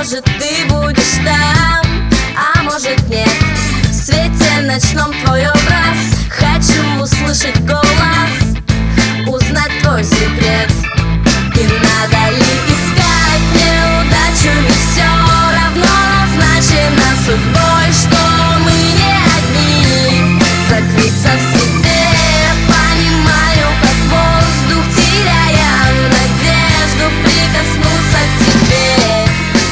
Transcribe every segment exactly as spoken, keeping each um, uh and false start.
может, ты будешь там, а может, нет. В свете ночном твой образ, хочу услышать голос, узнать твой секрет. И надо ли искать неудачу, ведь все равно назначено судьбой, что мы не одни. Закрыться в себе, понимаю, как воздух, теряя надежду прикоснуться к тебе.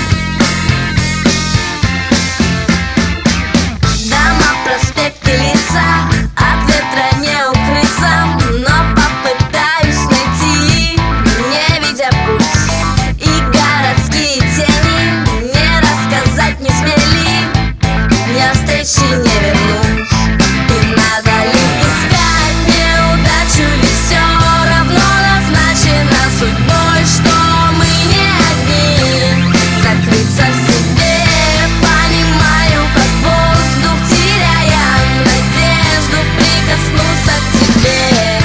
Дома, проспекты, лица, от ветра не укрыться, но попытаюсь найти, не видя путь. И городские тени не рассказать не смели, мне встречи не вернуть. И надо ли искать неудачу, ведь все равно назначено судьбой, что мы не одни. Закрыться в себе, понимаю, как воздух, теряя надежду прикоснуться к тебе.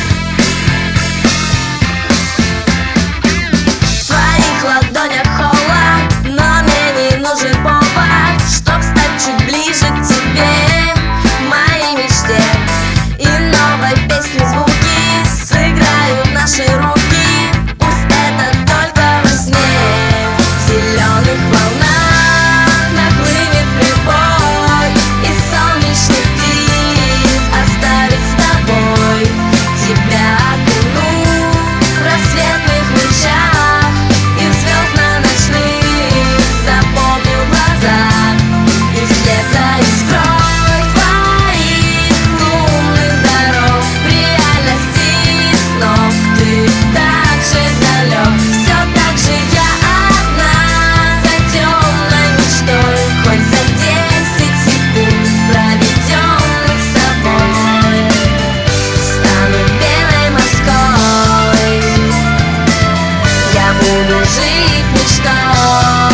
В твоих ладонях холод, но мне не нужен повод, чтоб стать чуть ближе к тебе, моей мечте. И новой песни звуки сыграют наши руки, пусть это только во сне. В зеленых волнах нахлынет прибой, и солнечный бриз оставит с тобой. Тебя окуну в рассветных лучах, и в звездно-ночных запомню глаза. И вслед за искрой твоих лунных дорог в реальности снов ты так же далек. Все так же я одна за темной мечтой, хоть за десять секунд, проведенных с тобой, стану белой морской. Я буду жить мечтой.